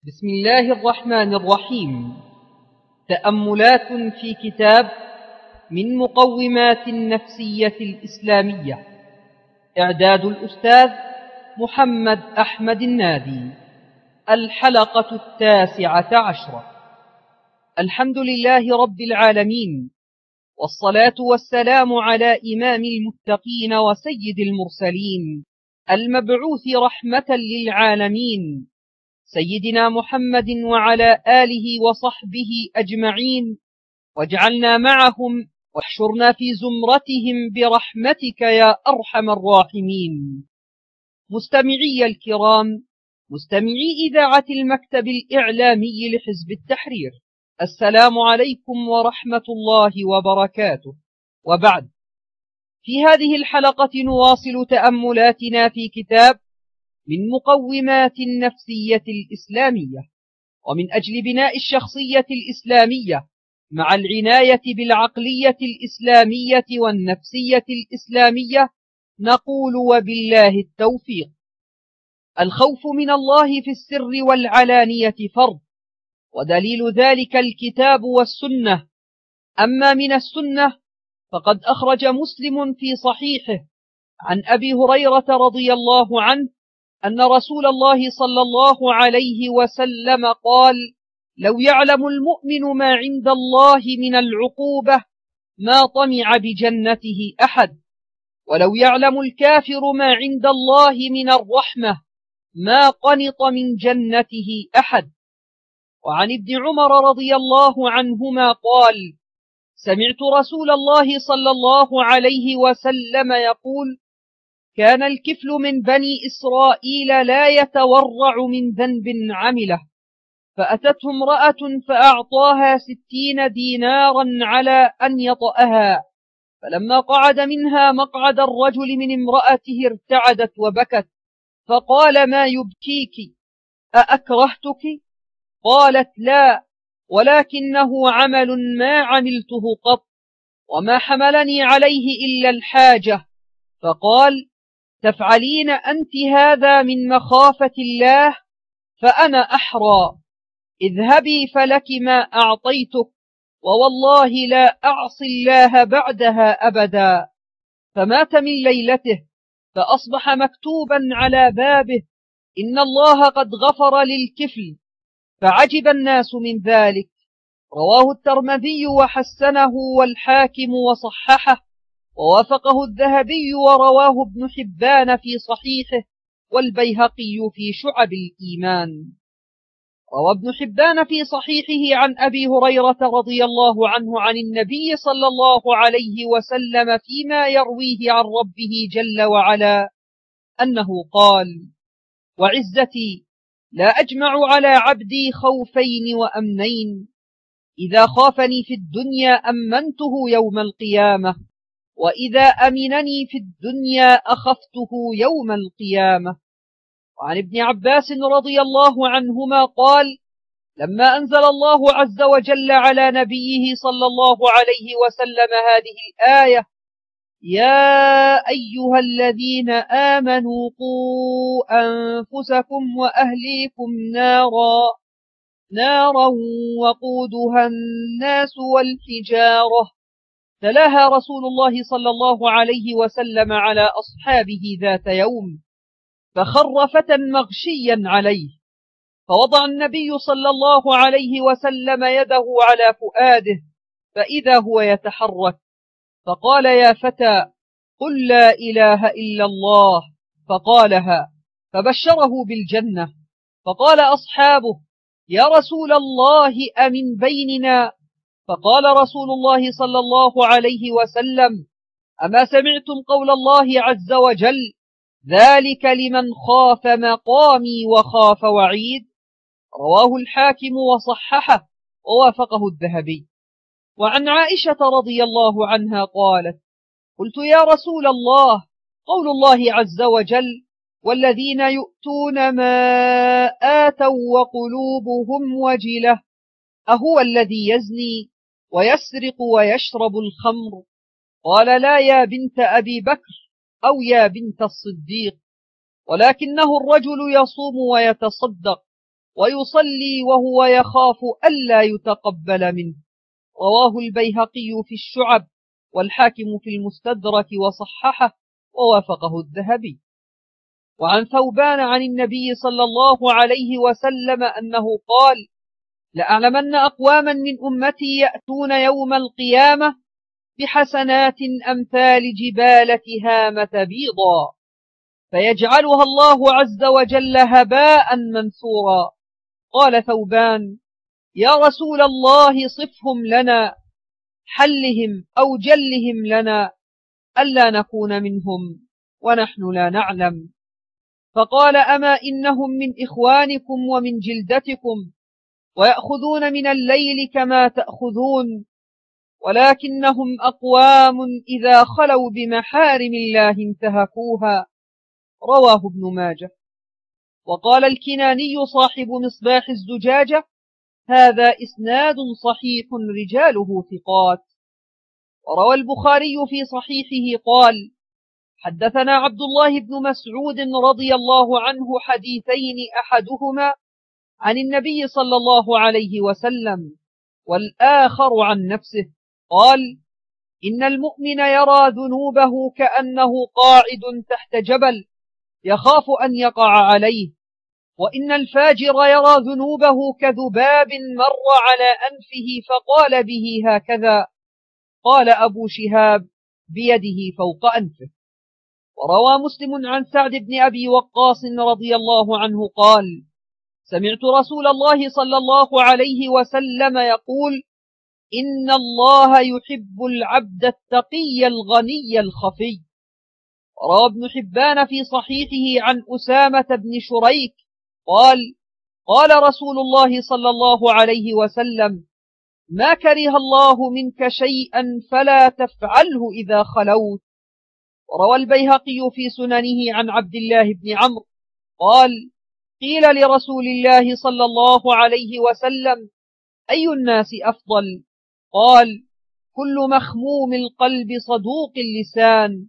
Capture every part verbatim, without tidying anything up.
بسم الله الرحمن الرحيم. تأملات في كتاب من مقومات النفسية الإسلامية، إعداد الأستاذ محمد أحمد النادي. الحلقة التاسعة عشرة. الحمد لله رب العالمين، والصلاة والسلام على إمام المتقين وسيد المرسلين المبعوث رحمة للعالمين، سيدنا محمد وعلى آله وصحبه أجمعين، واجعلنا معهم واحشرنا في زمرتهم برحمتك يا أرحم الراحمين. مستمعي الكرام، مستمعي إذاعة المكتب الإعلامي لحزب التحرير، السلام عليكم ورحمة الله وبركاته. وبعد، في هذه الحلقة نواصل تأملاتنا في كتاب من مقومات النفسية الإسلامية، ومن أجل بناء الشخصية الإسلامية مع العناية بالعقلية الإسلامية والنفسية الإسلامية نقول وبالله التوفيق. الخوف من الله في السر والعلانية فرض، ودليل ذلك الكتاب والسنة. أما من السنة فقد أخرج مسلم في صحيحه عن أبي هريرة رضي الله عنه أن رسول الله صلى الله عليه وسلم قال: لو يعلم المؤمن ما عند الله من العقوبة ما طمع بجنته أحد، ولو يعلم الكافر ما عند الله من الرحمة ما قنط من جنته أحد. وعن ابن عمر رضي الله عنهما قال: سمعت رسول الله صلى الله عليه وسلم يقول: كان الكفل من بني إسرائيل لا يتورع من ذنب عمله، فأتته امرأة فأعطاها ستين دينارا على أن يطأها، فلما قعد منها مقعد الرجل من امرأته ارتعدت وبكت، فقال: ما يبكيك؟ أأكرهتك؟ قالت: لا، ولكنه عمل ما عملته قط، وما حملني عليه إلا الحاجة. فقال: تفعلين أنت هذا من مخافة الله، فأنا أحرى، اذهبي فلك ما أعطيتك، ووالله لا أعصي الله بعدها أبدا. فمات من ليلته، فأصبح مكتوبا على بابه: إن الله قد غفر للكفل، فعجب الناس من ذلك. رواه الترمذي وحسنه والحاكم وصححه، ووافقه الذهبي، ورواه ابن حبان في صحيحه، والبيهقي في شعب الإيمان. روى ابن حبان في صحيحه عن أبي هريرة رضي الله عنه عن النبي صلى الله عليه وسلم فيما يرويه عن ربه جل وعلا أنه قال: وعزتي لا أجمع على عبدي خوفين وأمنين، إذا خافني في الدنيا أمنته يوم القيامة، وإذا أمنني في الدنيا أخفته يوم القيامة. وعن ابن عباس رضي الله عنهما قال: لما أنزل الله عز وجل على نبيه صلى الله عليه وسلم هذه الآية: يا أيها الذين آمنوا قوا أنفسكم وأهليكم نارا نارا وقودها الناس والحجارة، تلاها رسول الله صلى الله عليه وسلم على أصحابه ذات يوم، فخر فتى مغشيا عليه، فوضع النبي صلى الله عليه وسلم يده على فؤاده، فإذا هو يتحرك، فقال: يا فتى، قل لا إله إلا الله، فقالها، فبشره بالجنة. فقال أصحابه: يا رسول الله أمن بيننا؟ فقال رسول الله صلى الله عليه وسلم: أما سمعتم قول الله عز وجل: ذلك لمن خاف مقامي وخاف وعيد؟ رواه الحاكم وصححه، ووافقه الذهبي. وعن عائشة رضي الله عنها قالت: قلت يا رسول الله، قول الله عز وجل: والذين يؤتون ما آتوا وقلوبهم وجلة، أهو الذي يزني ويسرق ويشرب الخمر؟ قال: لا يا بنت أبي بكر أو يا بنت الصديق، ولكنه الرجل يصوم ويتصدق ويصلي وهو يخاف ألا يتقبل منه. رواه البيهقي في الشعب والحاكم في المستدرك وصححه ووافقه الذهبي. وعن ثوبان عن النبي صلى الله عليه وسلم أنه قال: لأعلمن أقواما من أمتي يأتون يوم القيامة بحسنات أمثال جبال تهامة بيضا، فيجعلها الله عز وجل هباء منثورا. قال ثوبان: يا رسول الله صفهم لنا، حلهم أو جلهم لنا ألا نكون منهم ونحن لا نعلم. فقال: أما إنهم من إخوانكم ومن جلدتكم، ويأخذون من الليل كما تأخذون، ولكنهم أقوام إذا خلوا بمحارم الله انتهكوها. رواه ابن ماجه. وقال الكناني صاحب مصباح الزجاجة: هذا إسناد صحيح رجاله ثقات. وروى البخاري في صحيحه قال: حدثنا عبد الله بن مسعود رضي الله عنه حديثين، أحدهما عن النبي صلى الله عليه وسلم والآخر عن نفسه. قال: إن المؤمن يرى ذنوبه كأنه قاعد تحت جبل يخاف أن يقع عليه، وإن الفاجر يرى ذنوبه كذباب مر على أنفه فقال به هكذا. قال أبو شهاب: بيده فوق أنفه. وروى مسلم عن سعد بن أبي وقاص رضي الله عنه قال: سمعت رسول الله صلى الله عليه وسلم يقول: إن الله يحب العبد التقي الغني الخفي. وروى ابن حبان في صحيحه عن أسامة بن شريك قال: قال رسول الله صلى الله عليه وسلم: ما كره الله منك شيئا فلا تفعله إذا خلوت. وروى البيهقي في سننه عن عبد الله بن عمرو قال: قيل لرسول الله صلى الله عليه وسلم: أي الناس أفضل؟ قال: كل مخموم القلب صدوق اللسان.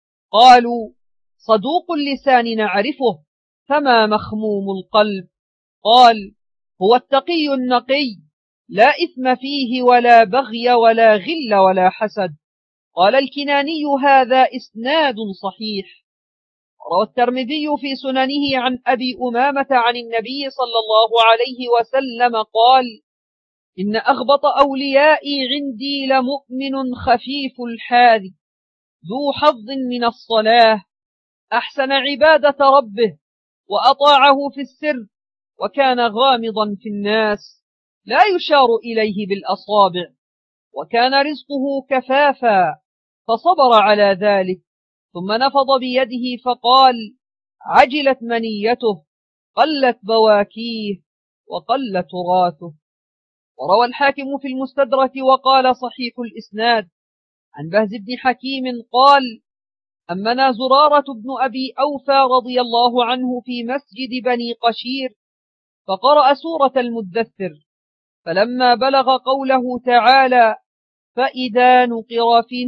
قالوا: صدوق اللسان نعرفه، فما مخموم القلب؟ قال: هو التقي النقي، لا إثم فيه ولا بغي ولا غل ولا حسد. قال الكناني: هذا إسناد صحيح. روى الترمذي في سننه عن أبي أمامة عن النبي صلى الله عليه وسلم قال: إن أغبط أوليائي عندي لمؤمن خفيف الحاذي ذو حظ من الصلاة، أحسن عبادة ربه وأطاعه في السر، وكان غامضا في الناس لا يشار إليه بالأصابع، وكان رزقه كفافا فصبر على ذلك، ثم نفض بيده فقال: عجلت منيته، قلت بواكيه، وقل تراثه. وروى الحاكم في المستدرك وقال: صحيح الإسناد عن بهز بن حكيم قال: أمنا زرارة بن أبي أوفى رضي الله عنه في مسجد بني قشير فقرأ سورة المدثر، فلما بلغ قوله تعالى: فإذا نقر في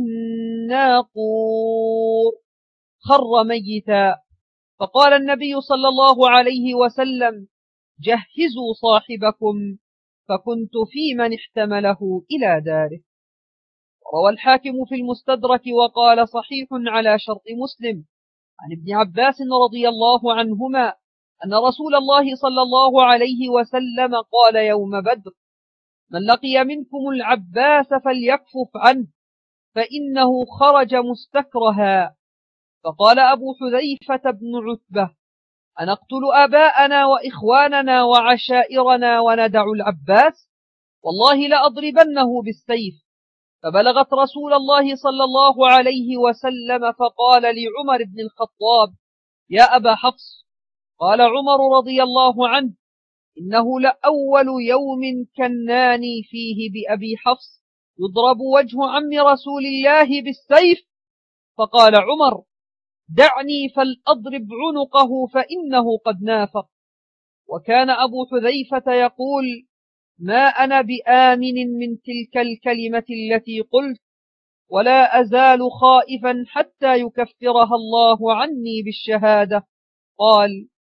الناقور خر ميتا، فقال النبي صلى الله عليه وسلم: جهزوا صاحبكم، فكنت في من احتمله إلى داره. روى الحاكم في المستدرك وقال: صحيح على شرط مسلم عن ابن عباس رضي الله عنهما أن رسول الله صلى الله عليه وسلم قال يوم بدر: من لقي منكم العباس فليكفف عنه، فإنه خرج مستكرها. فقال أبو حذيفة بن عتبة: أنقتل آباءنا وإخواننا وعشائرنا وندع العباس؟ والله لأضربنه بالسيف. فبلغت رسول الله صلى الله عليه وسلم فقال لعمر بن الخطاب: يا أبا حفص. قال عمر رضي الله عنه: إنه لأول يوم كناني فيه بأبي حفص يضرب وجه عم رسول الله بالسيف. فقال عمر: دعني فلأضرب عنقه فإنه قد نافق. وكان أبو حذيفة يقول: ما أنا بآمن من تلك الكلمة التي قلت، ولا أزال خائفا حتى يكفرها الله عني بالشهادة. قال: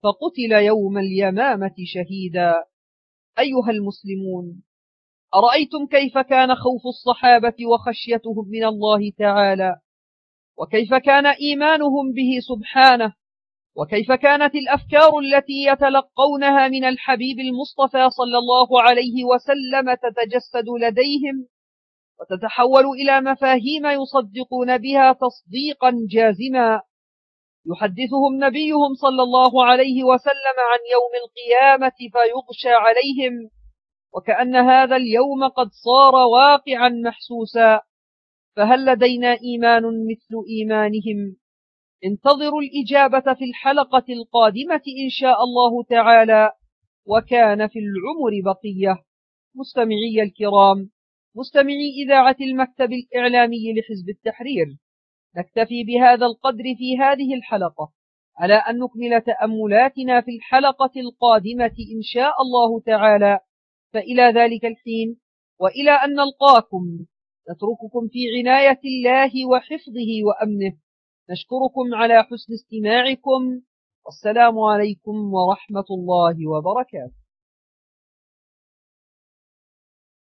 فقتل يوم اليمامة شهيدا. أيها المسلمون، أرأيتم كيف كان خوف الصحابة وخشيتهم من الله تعالى، وكيف كان إيمانهم به سبحانه، وكيف كانت الأفكار التي يتلقونها من الحبيب المصطفى صلى الله عليه وسلم تتجسد لديهم وتتحول إلى مفاهيم يصدقون بها تصديقا جازما. يحدثهم نبيهم صلى الله عليه وسلم عن يوم القيامة فيغشى عليهم وكأن هذا اليوم قد صار واقعا محسوسا، فهل لدينا إيمان مثل إيمانهم؟ انتظروا الإجابة في الحلقة القادمة إن شاء الله تعالى، وكان في العمر بقية. مستمعي الكرام، مستمعي إذاعة المكتب الإعلامي لحزب التحرير، نكتفي بهذا القدر في هذه الحلقة، على أن نكمل تأملاتنا في الحلقة القادمة إن شاء الله تعالى. فإلى ذلك الحين وإلى أن نلقاكم نترككم في عناية الله وحفظه وأمنه. نشكركم على حسن استماعكم، والسلام عليكم ورحمة الله وبركاته.